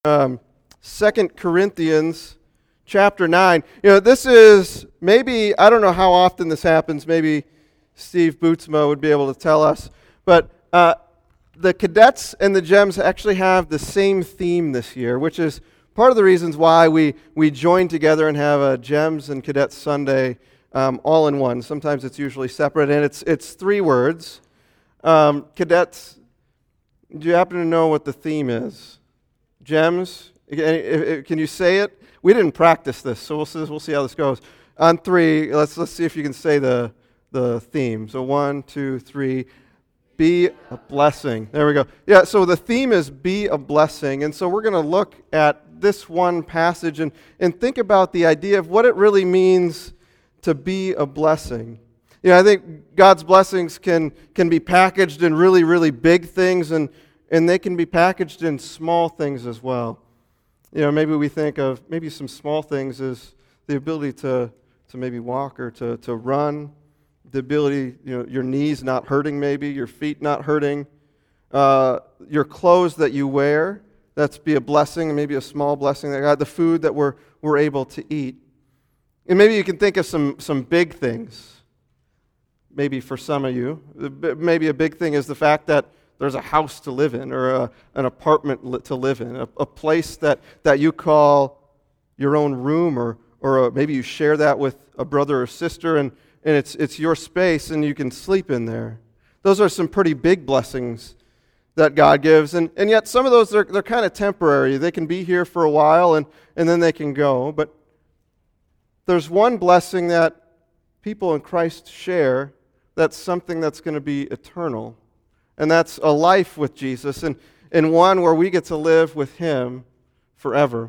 um, 2 Corinthians chapter 9. This is maybe, I don't know how often this happens. Maybe Steve Bootsma would be able to tell us. But the cadets and the GEMS actually have the same theme this year, which is part of the reasons why we join together and have a GEMS and Cadets Sunday all in one. Sometimes it's usually separate, and it's 3 words. Cadets, do you happen to know what the theme is? GEMS, can you say it? We didn't practice this, so we'll see how this goes. On 3, let's see if you can say the theme. So 1, 2, 3. Be a blessing. There we go. Yeah, so the theme is be a blessing. And so we're going to look at this one passage and think about the idea of what it really means to be a blessing. I think God's blessings can be packaged in really, really big things, and they can be packaged in small things as well. Maybe we think of maybe some small things as the ability to maybe walk or to run, the ability, your knees not hurting maybe, your feet not hurting, your clothes that you wear, that's be a blessing, maybe a small blessing that God, the food that we're able to eat. And maybe you can think of some big things, maybe for some of you. Maybe a big thing is the fact that there's a house to live in or an apartment to live in, a place that you call your own room or maybe you share that with a brother or sister and it's your space and you can sleep in there. Those are some pretty big blessings that God gives. And yet some of those, they're kind of temporary. They can be here for a while and then they can go. But there's one blessing that people in Christ share that's something that's going to be eternal. And that's a life with Jesus and one where we get to live with Him forever.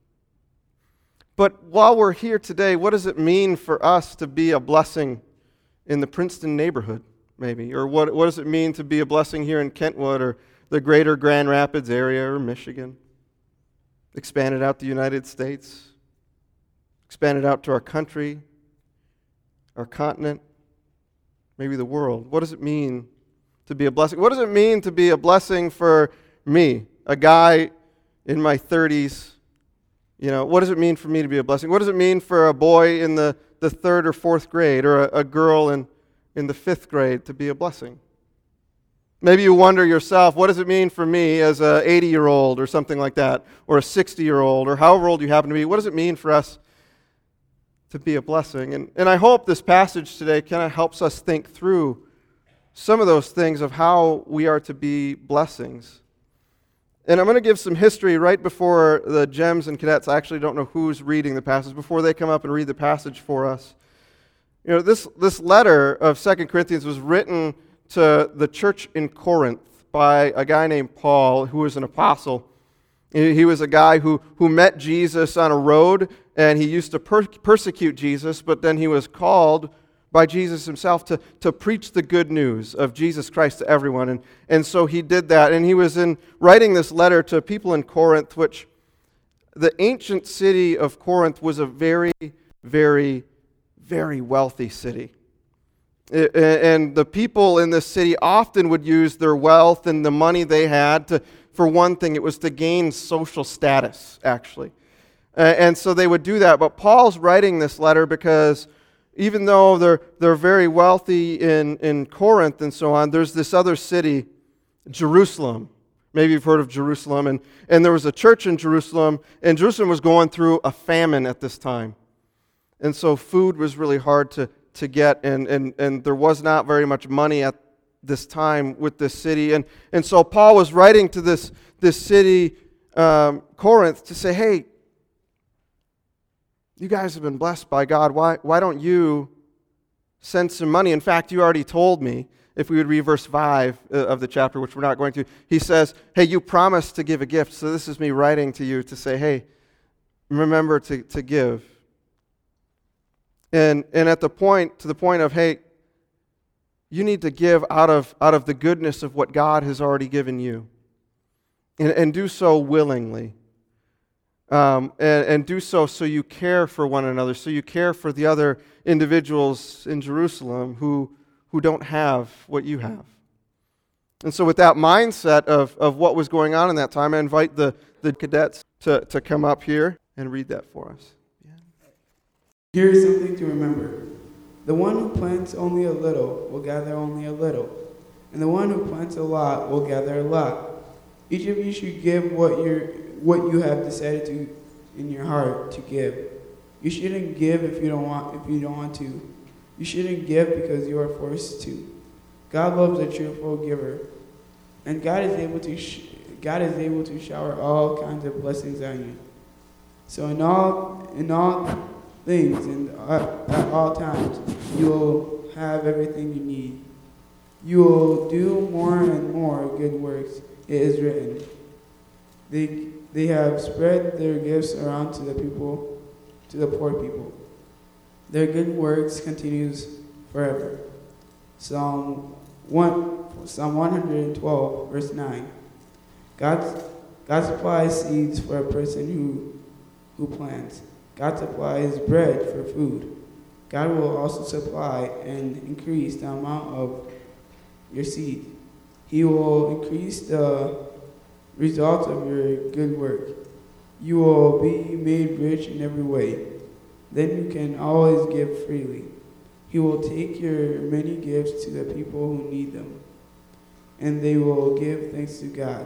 But while we're here today, what does it mean for us to be a blessing in the Princeton neighborhood, maybe? Or what does it mean to be a blessing here in Kentwood or the greater Grand Rapids area or Michigan? Expand it out to the United States. Expand it out to our country, our continent, maybe the world. What does it mean to be a blessing? What does it mean to be a blessing for me, a guy in my 30s? What does it mean for me to be a blessing? What does it mean for a boy in the 3rd or 4th grade or a girl in the 5th grade to be a blessing? Maybe you wonder yourself, what does it mean for me as a 80-year-old or something like that, or a 60-year-old, or however old you happen to be? What does it mean for us to be a blessing? And I hope this passage today kind of helps us think through some of those things of how we are to be blessings. And I'm going to give some history right before the GEMS and cadets. I actually don't know who's reading the passage. Before they come up and read the passage for us. This letter of 2 Corinthians was written to the church in Corinth by a guy named Paul, who was an apostle. He was a guy who met Jesus on a road, and he used to persecute Jesus, but then he was called by Jesus himself to preach the good news of Jesus Christ to everyone. And so he did that. And he was writing this letter to people in Corinth, which the ancient city of Corinth was a very, very, very wealthy city. And the people in this city often would use their wealth and the money they had for one thing, it was to gain social status, actually. And so they would do that. But Paul's writing this letter because even though they're very wealthy in Corinth and so on, there's this other city, Jerusalem. Maybe you've heard of Jerusalem. And there was a church in Jerusalem, and Jerusalem was going through a famine at this time. And so food was really hard to get, and there was not very much money at this time with this city. And so Paul was writing to this city, Corinth, to say, hey, you guys have been blessed by God. Why don't you send some money? In fact, you already told me, if we would read verse 5 of the chapter, which we're not going to, he says, hey, you promised to give a gift. So this is me writing to you to say, hey, remember to give. And to the point of, hey, you need to give out of the goodness of what God has already given you. And do so willingly. And do so you care for one another, so you care for the other individuals in Jerusalem who don't have what you have. And so with that mindset of what was going on in that time, I invite the cadets to come up here and read that for us. Here is something to remember. The one who plants only a little will gather only a little, and the one who plants a lot will gather a lot. Each of you should give what you have decided to in your heart to give. You shouldn't give if you don't want to. You shouldn't give because you are forced to. God loves a cheerful giver, and God is able to shower all kinds of blessings on you. So in all things and at all times, you will have everything you need. You will do more and more good works. It is written. They have spread their gifts around to the poor people. Their good works continues forever. Psalm 112, verse 9. God supplies seeds for a person who plants. God supplies bread for food. God will also supply and increase the amount of your seed. He will increase the result of your good work. You will be made rich in every way. Then you can always give freely. He will take your many gifts to the people who need them, and they will give thanks to God.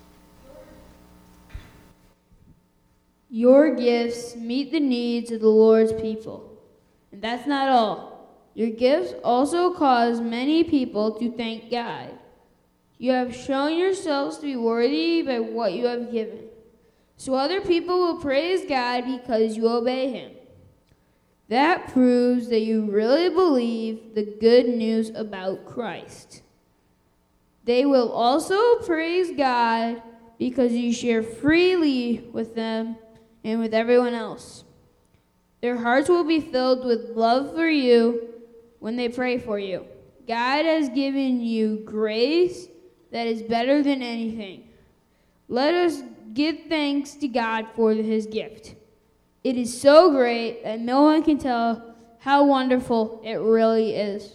Your gifts meet the needs of the Lord's people. And that's not all. Your gifts also cause many people to thank God. You have shown yourselves to be worthy by what you have given. So other people will praise God because you obey Him. That proves that you really believe the good news about Christ. They will also praise God because you share freely with them and with everyone else. Their hearts will be filled with love for you when they pray for you. God has given you grace that is better than anything. Let us give thanks to God for His gift. It is so great that no one can tell how wonderful it really is.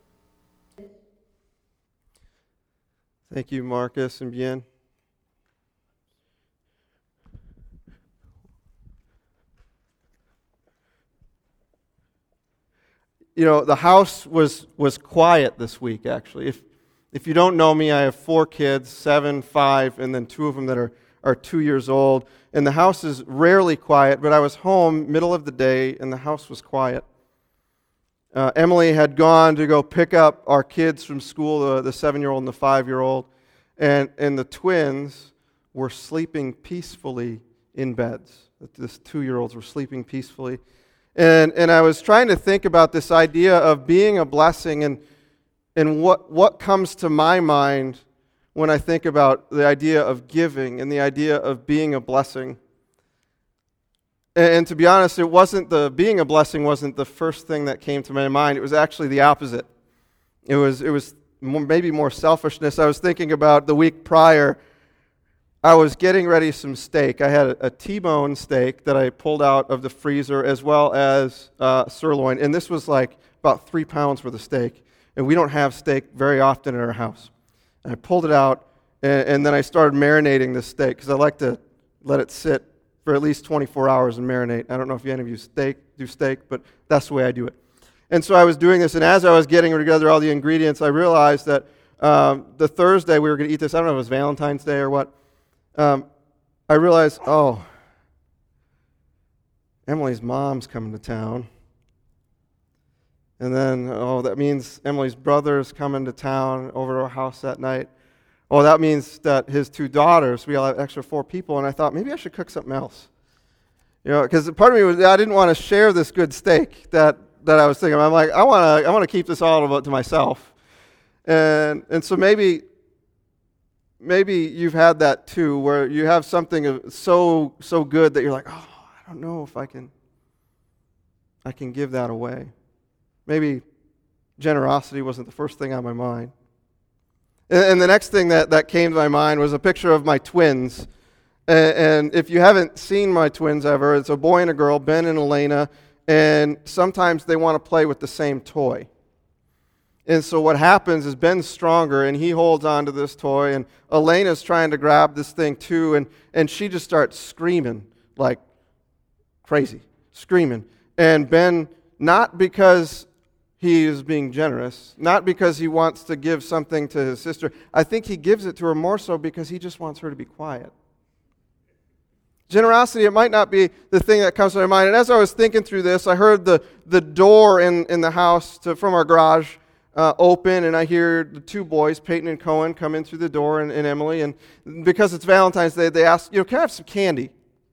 Thank you, Marcus and Bien. You know, the house was quiet this week, actually. If you don't know me, I have 4 kids, 7, 5, and then 2 of them that are 2 years old. And the house is rarely quiet, but I was home middle of the day, and the house was quiet. Emily had gone to go pick up our kids from school, the 7-year-old and the 5-year-old, and the twins were sleeping peacefully in beds. This 2-year-olds were sleeping peacefully. And I was trying to think about this idea of being a blessing and what comes to my mind when I think about the idea of giving and the idea of being a blessing. And to be honest, being a blessing wasn't the first thing that came to my mind. It was actually the opposite. It was maybe more selfishness. I was thinking about the week prior. I was getting ready some steak. I had a T-bone steak that I pulled out of the freezer as well as sirloin. And this was like about 3 pounds worth of steak. And we don't have steak very often in our house. And I pulled it out, and then I started marinating this steak because I like to let it sit for at least 24 hours and marinate. I don't know if any of you do steak, but that's the way I do it. And so I was doing this, and as I was getting together all the ingredients, I realized that the Thursday we were going to eat this, I don't know if it was Valentine's Day or what, I realized, Emily's mom's coming to town. And then, that means Emily's brother's coming to town over to our house that night. That means that his 2 daughters, we all have extra 4 people, and I thought, maybe I should cook something else. You know, because part of me was, I didn't want to share this good steak that I was thinking. I'm like, I want to keep this all to myself. And so maybe you've had that too, where you have something so good that you're like, I don't know if I can give that away. Maybe generosity wasn't the first thing on my mind. And the next thing that came to my mind was a picture of my twins. And if you haven't seen my twins ever, it's a boy and a girl, Ben and Elena, and sometimes they want to play with the same toy. And so what happens is Ben's stronger, and he holds on to this toy, and Elena's trying to grab this thing too, and she just starts screaming like crazy, screaming. And Ben, not because he is being generous, not because he wants to give something to his sister, I think he gives it to her more so because he just wants her to be quiet. Generosity, it might not be the thing that comes to my mind. And as I was thinking through this, I heard the door in the house from our garage open, and I hear the two boys, Peyton and Cohen, come in through the door, and Emily. And because it's Valentine's Day, they ask, can I have some candy?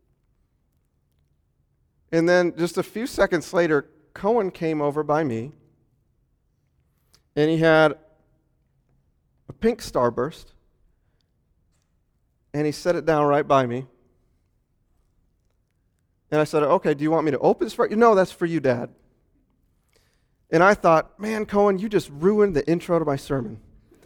And then just a few seconds later, Cohen came over by me, and he had a pink Starburst, and he set it down right by me. And I said, okay, do you want me to open this for you? No, that's for you, Dad. And I thought, man, Cohen, you just ruined the intro to my sermon.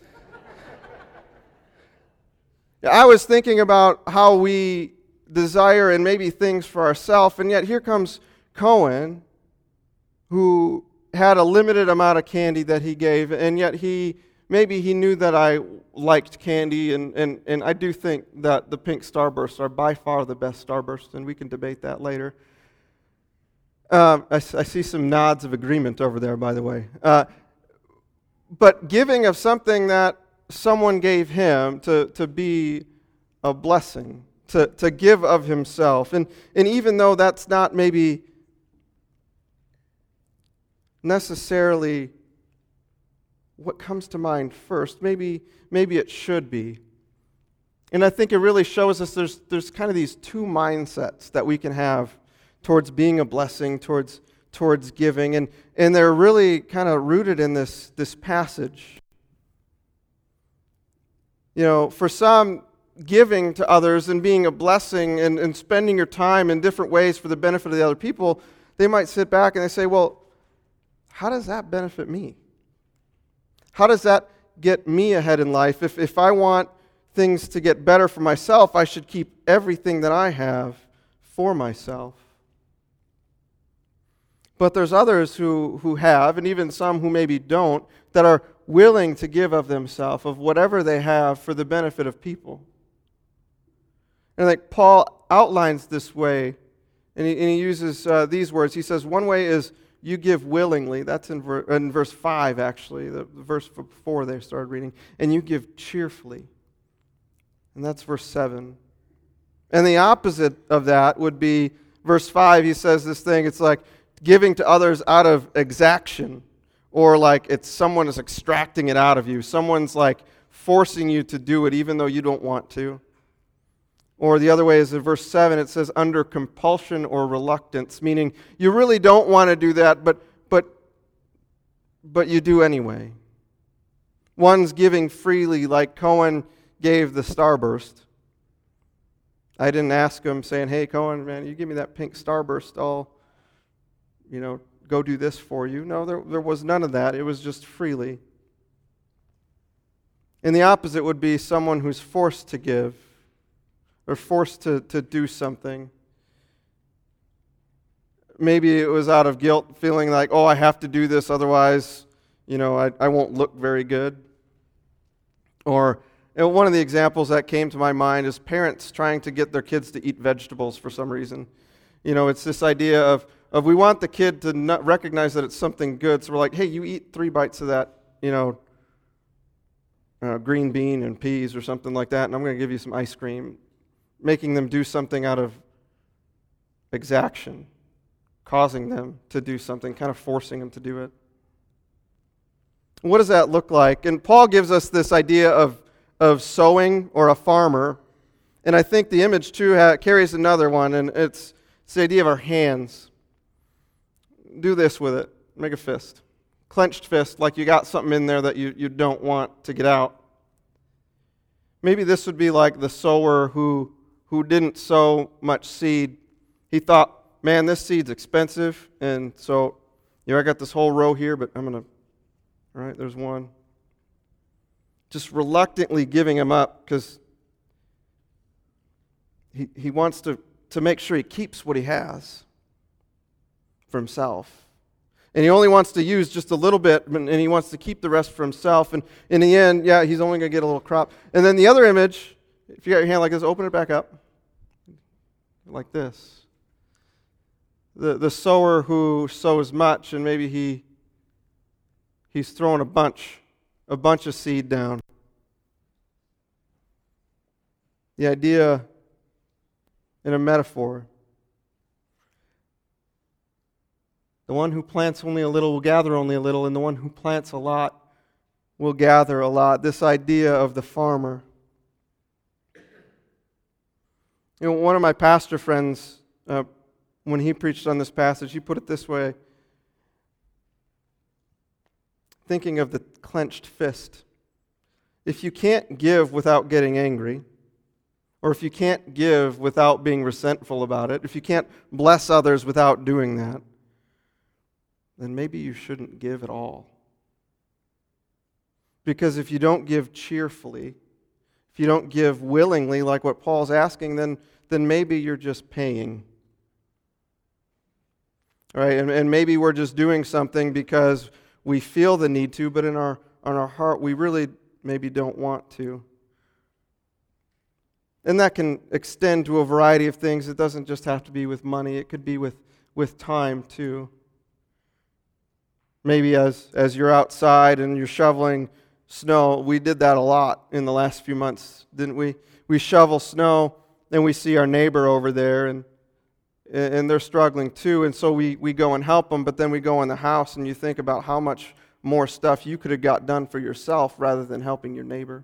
I was thinking about how we desire and maybe things for ourselves, and yet here comes Cohen, who had a limited amount of candy that he gave, and yet maybe he knew that I liked candy, and I do think that the pink Starbursts are by far the best Starbursts, and we can debate that later. I see some nods of agreement over there, by the way. But giving of something that someone gave him to be a blessing, to give of himself. And even though that's not maybe necessarily what comes to mind first, maybe it should be. And I think it really shows us there's kind of these two mindsets that we can have towards being a blessing, towards giving, and they're really kind of rooted in this passage. For some, giving to others and being a blessing and spending your time in different ways for the benefit of the other people, they might sit back and they say, well, how does that benefit me? How does that get me ahead in life? If I want things to get better for myself, I should keep everything that I have for myself. But there's others who have, and even some who maybe don't, that are willing to give of themselves, of whatever they have, for the benefit of people. And like Paul outlines this way, and he uses these words. He says, one way is you give willingly. That's in verse 5, actually. The verse before they started reading. And you give cheerfully. And that's verse 7. And the opposite of that would be verse 5. He says this thing, it's like giving to others out of exaction, or like it's someone is extracting it out of you. Someone's like forcing you to do it even though you don't want to. Or the other way is in verse 7, it says under compulsion or reluctance, meaning you really don't want to do that, but you do anyway. One's giving freely, like Cohen gave the Starburst. I didn't ask him saying, hey, Cohen, man, you give me that pink Starburst, I'll go do this for you. No, there was none of that. It was just freely. And the opposite would be someone who's forced to give or forced to do something. Maybe it was out of guilt, feeling like, I have to do this, otherwise, I won't look very good. Or one of the examples that came to my mind is parents trying to get their kids to eat vegetables for some reason. It's this idea of we want the kid to not recognize that it's something good, so we're like, hey, you eat 3 bites of that, green bean and peas or something like that, and I'm going to give you some ice cream. Making them do something out of exaction, causing them to do something, kind of forcing them to do it. What does that look like? And Paul gives us this idea of sowing or a farmer, and I think the image too carries another one, and it's the idea of our hands. Do this with it. Make a fist. Clenched fist, like you got something in there that you don't want to get out. Maybe this would be like the sower who didn't sow much seed. He thought, man, this seed's expensive, and so, I got this whole row here, but I'm going to, all right, there's one. Just reluctantly giving him up because he wants to make sure he keeps what he has for himself. And he only wants to use just a little bit, and he wants to keep the rest for himself. And in the end, yeah, he's only going to get a little crop. And then the other image, if you got your hand like this, open it back up. Like this. The sower who sows much, and maybe he's throwing a bunch of seed down. The idea in a metaphor. The one who plants only a little will gather only a little, and the one who plants a lot will gather a lot. This idea of the farmer. You know, one of my pastor friends, when he preached on this passage, he put it this way, thinking of the clenched fist. If you can't give without getting angry, or if you can't give without being resentful about it, if you can't bless others without doing that, then maybe you shouldn't give at all. Because if you don't give cheerfully, if you don't give willingly, like what Paul's asking, then maybe you're just paying. All right, and maybe we're just doing something because we feel the need to, but in our heart we really maybe don't want to. And that can extend to a variety of things. It doesn't just have to be with money. It could be with time too. Maybe as you're outside and you're shoveling snow. We did that a lot in the last few months, didn't we? We shovel snow and we see our neighbor over there and they're struggling too. And so we go and help them, but then we go in the house and you think about how much more stuff you could have got done for yourself rather than helping your neighbor.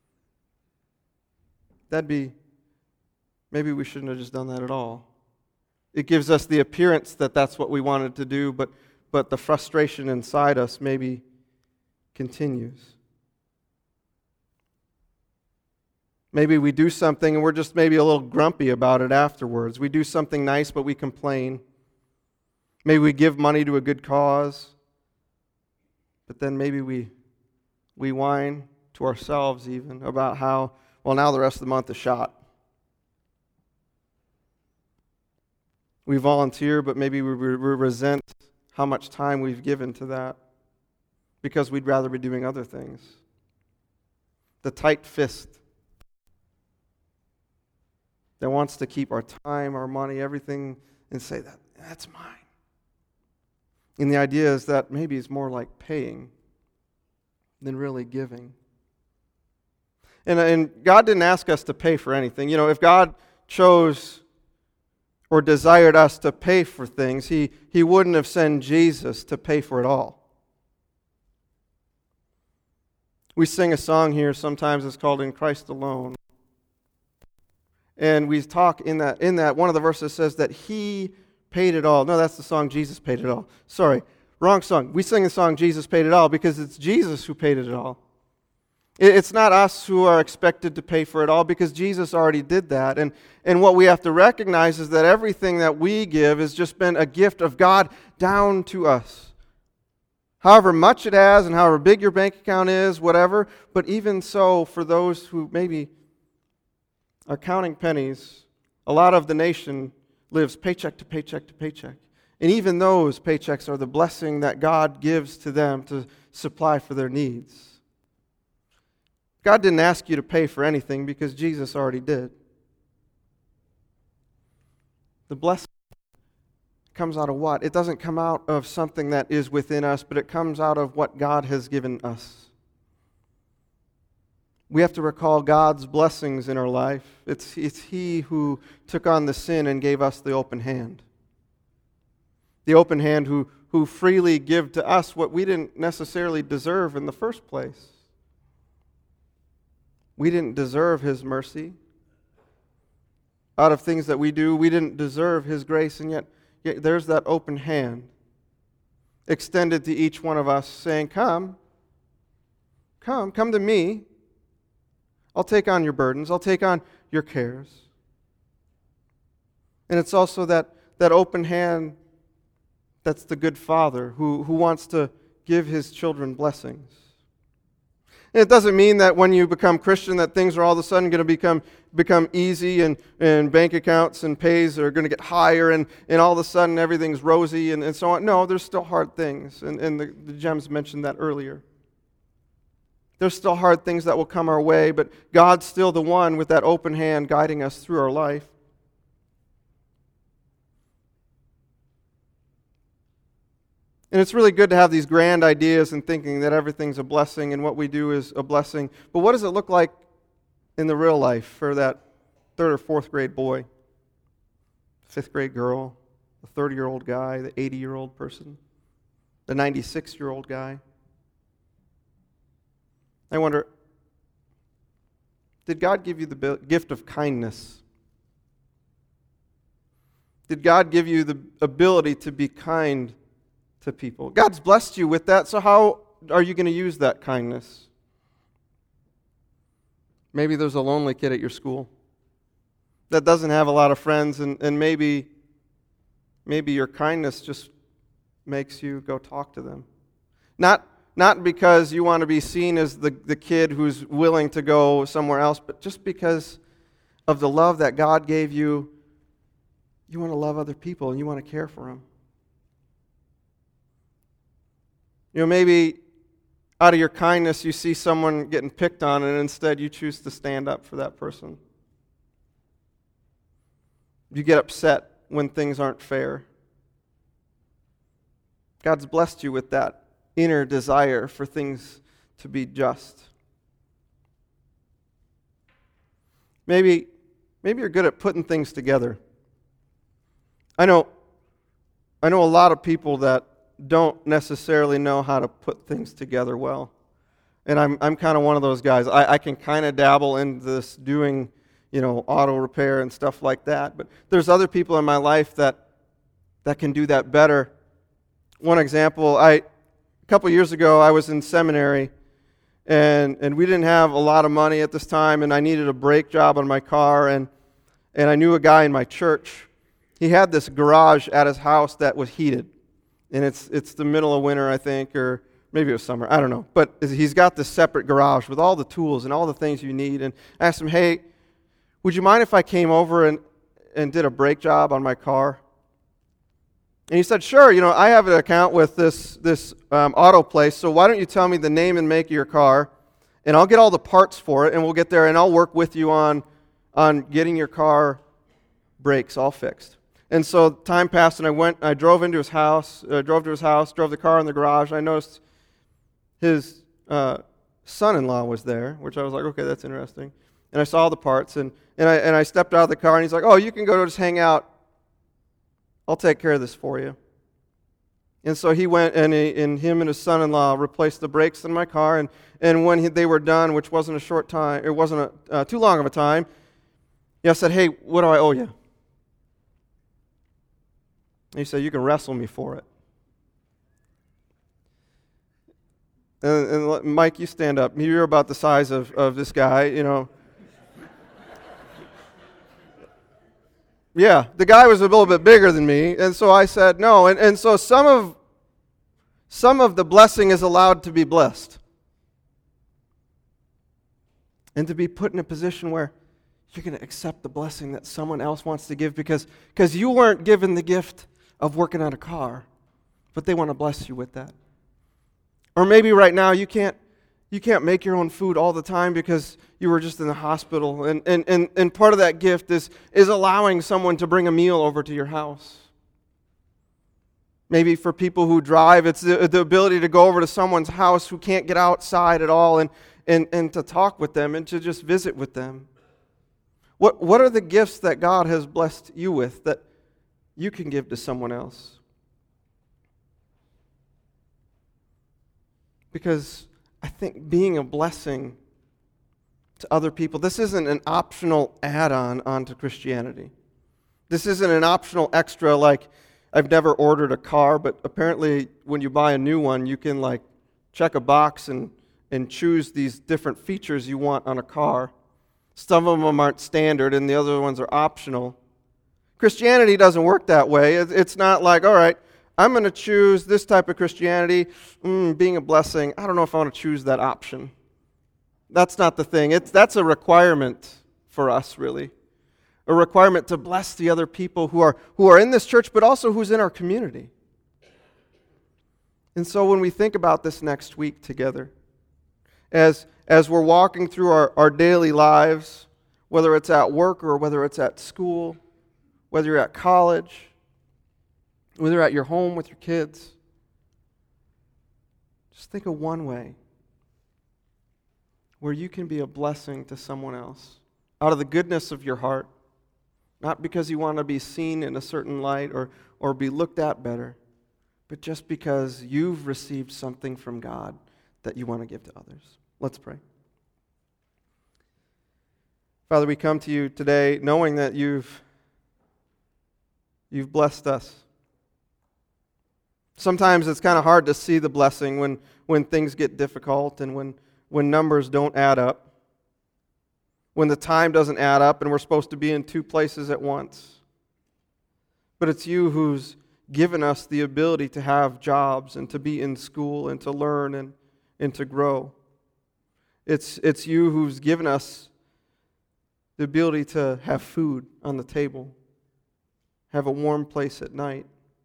Maybe we shouldn't have just done that at all. It gives us the appearance that that's what we wanted to do, but the frustration inside us maybe continues. Maybe we do something and we're just maybe a little grumpy about it afterwards. We do something nice, but we complain. Maybe we give money to a good cause, but then maybe we whine to ourselves even about how, well, now the rest of the month is shot. We volunteer, but maybe we resent how much time we've given to that because we'd rather be doing other things. The tight fist that wants to keep our time, our money, everything, and say that's mine. And the idea is that maybe it's more like paying than really giving. And God didn't ask us to pay for anything. You know, if God chose or desired us to pay for things, He wouldn't have sent Jesus to pay for it all. We sing a song here sometimes, it's called In Christ Alone. And we talk in that one of the verses says that He paid it all. No, that's the song Jesus paid it all. Sorry, wrong song. We sing the song Jesus paid it all because it's Jesus who paid it all. It's not us who are expected to pay for it all because Jesus already did that. And what we have to recognize is that everything that we give has just been a gift of God down to us. However much it has and however big your bank account is, whatever. But even so, for those who maybe are counting pennies, a lot of the nation lives paycheck to paycheck to paycheck. And even those paychecks are the blessing that God gives to them to supply for their needs. God didn't ask you to pay for anything because Jesus already did. The blessing comes out of what? It doesn't come out of something that is within us, but it comes out of what God has given us. We have to recall God's blessings in our life. It's He who took on the sin and gave us the open hand. The open hand who freely give to us what we didn't necessarily deserve in the first place. We didn't deserve His mercy. Out of things that we do, we didn't deserve His grace, and yet there's that open hand extended to each one of us saying, come to me. I'll take on your burdens. I'll take on your cares. And it's also that open hand that's the good Father who wants to give His children blessings. And it doesn't mean that when you become Christian that things are all of a sudden going to become easy and bank accounts and pays are going to get higher and all of a sudden everything's rosy and so on. No, there's still hard things. And the Gems mentioned that earlier. There's still hard things that will come our way, but God's still the one with that open hand guiding us through our life. And it's really good to have these grand ideas and thinking that everything's a blessing and what we do is a blessing. But what does it look like in the real life for that 3rd or 4th grade boy, 5th grade girl, the 30-year-old guy, the 80-year-old person, the 96-year-old guy? I wonder, did God give you the gift of kindness? Did God give you the ability to be kind to people? God's blessed you with that, so how are you going to use that kindness? Maybe there's a lonely kid at your school that doesn't have a lot of friends, and maybe your kindness just makes you go talk to them. Not because you want to be seen as the kid who's willing to go somewhere else, but just because of the love that God gave you. You want to love other people and you want to care for them. Maybe out of your kindness you see someone getting picked on and instead you choose to stand up for that person. You get upset when things aren't fair. God's blessed you with that inner desire for things to be just. Maybe you're good at putting things together. I know a lot of people that don't necessarily know how to put things together well. And I'm kind of one of those guys. I can kind of dabble in this doing, auto repair and stuff like that. But there's other people in my life that can do that better. One example, a couple years ago, I was in seminary, and we didn't have a lot of money at this time, and I needed a brake job on my car, and I knew a guy in my church. He had this garage at his house that was heated. And it's the middle of winter, I think, or maybe it was summer. I don't know. But he's got this separate garage with all the tools and all the things you need. And I asked him, hey, would you mind if I came over and did a brake job on my car? And he said, sure. I have an account with this auto place, so why don't you tell me the name and make of your car, and I'll get all the parts for it, and we'll get there, and I'll work with you on getting your car brakes all fixed. And so time passed, and I drove to his house, drove the car in the garage, and I noticed his son-in-law was there, which I was like, okay, that's interesting. And I saw the parts, and I stepped out of the car, and he's like, oh, you can go just hang out. I'll take care of this for you. And so he went, and him and his son-in-law replaced the brakes in my car, and when they were done, which wasn't a short time, it wasn't too long of a time, I said, hey, what do I owe you? And he said, you can wrestle me for it. And Mike, you stand up. You're about the size of this guy, Yeah, the guy was a little bit bigger than me, and so I said no. And so some of the blessing is allowed to be blessed. And to be put in a position where you're going to accept the blessing that someone else wants to give because you weren't given the gift of working on a car, but they want to bless you with that. Or maybe right now you can't make your own food all the time because you were just in the hospital, and part of that gift is allowing someone to bring a meal over to your house. Maybe for people who drive, it's the ability to go over to someone's house who can't get outside at all and to talk with them and to just visit with them. What are the gifts that God has blessed you with that you can give to someone else? Because I think being a blessing to other people, this isn't an optional add-on onto Christianity. This isn't an optional extra, like I've never ordered a car, but apparently when you buy a new one, you can check a box and choose these different features you want on a car. Some of them aren't standard and the other ones are optional. Christianity doesn't work that way. It's not like, all right, I'm going to choose this type of Christianity, being a blessing. I don't know if I want to choose that option. That's not the thing. That's a requirement for us, really. A requirement to bless the other people who are in this church, but also who's in our community. And so when we think about this next week together, as we're walking through our daily lives, whether it's at work or whether it's at school, whether you're at college, whether you're at your home with your kids, just think of one way where you can be a blessing to someone else out of the goodness of your heart, not because you want to be seen in a certain light or be looked at better, but just because you've received something from God that you want to give to others. Let's pray. Father, we come to you today knowing that you've blessed us. Sometimes it's kind of hard to see the blessing when things get difficult and when numbers don't add up, when the time doesn't add up and we're supposed to be in two places at once. But it's you who's given us the ability to have jobs and to be in school and to learn and to grow. It's you who's given us the ability to have food on the table, have a warm place at night,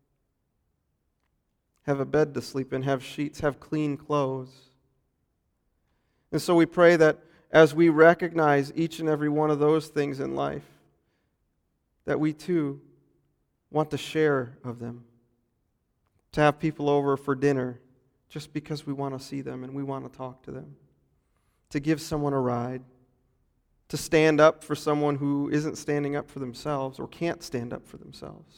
have a bed to sleep in, have sheets, have clean clothes. And so we pray that as we recognize each and every one of those things in life, that we too want to share of them, to have people over for dinner just because we want to see them and we want to talk to them, to give someone a ride, to stand up for someone who isn't standing up for themselves or can't stand up for themselves,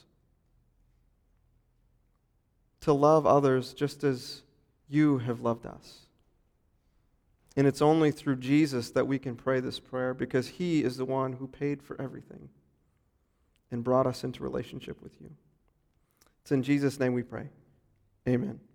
to love others just as you have loved us. And it's only through Jesus that we can pray this prayer because he is the one who paid for everything and brought us into relationship with you. It's in Jesus' name we pray. Amen.